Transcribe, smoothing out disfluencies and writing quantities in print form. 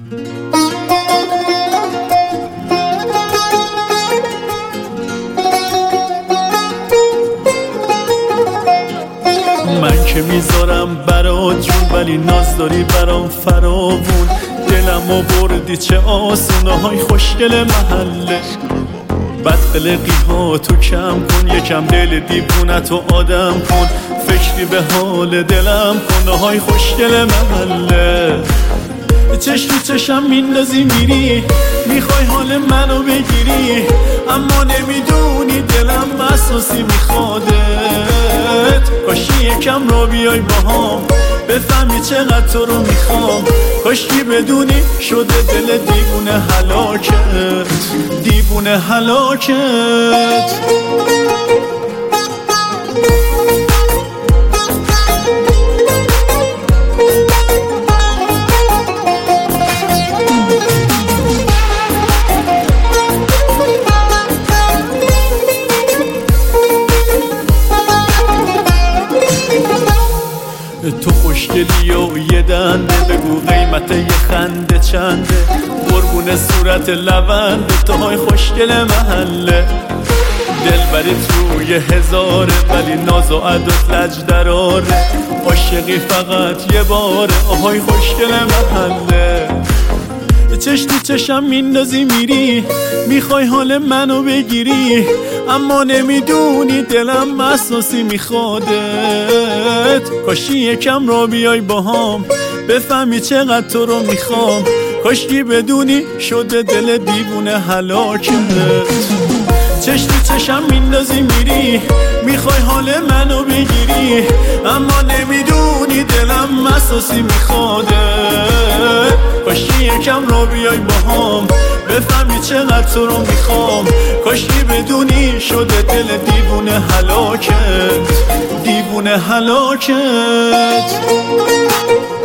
من که میذارم برات جون، ولی ناز داری برام فراوون. دلمو بردی چه آسونه های خوشگل محله. بد قلقی ها تو کم کن، یکم دل دیوونتو آدم کن. فکری به حال دلم کن های خوشگل محله. چش تو چشم میندازی میری، میخوای حال منو بگیری، اما نمیدونی دلم اساسی میخوادت. کاشی یکم را بیای باهام، بفهمی چقدر تو رو میخوام. کاشکی بدونی شده دل دیوونه هلاکت، دیوونه هلاکت. تو خوشگلی و یه دنده، بگو قیمت یه خنده چنده. قربون صورت لبنده تو های خوشگل محله. دلبریت روی هزاره، ولی ناز و عدت لج دراره. عاشقی فقط یه باره آهای خوشگل محله. چش تو چشم میندازی میری، میخوای حال منو بگیری، اما نمیدونی دلم اساسی میخوادت. کاشی یکم را بیای باهام، بفهمی چقدر تو رو میخوام. کاشکی بدونی شده دل دیوونه هلاکت. چش تو چشم میندازی میری، میخوای حال منو بگیری، اما نمیدونی دلم اساسی میخوادت. کاشکی یکم را بیای باهام، بفهمی چقدر تو رو میخوام. کاشکی بدونی شده دل دیوونه هلاکت، دیوونه هلاکت.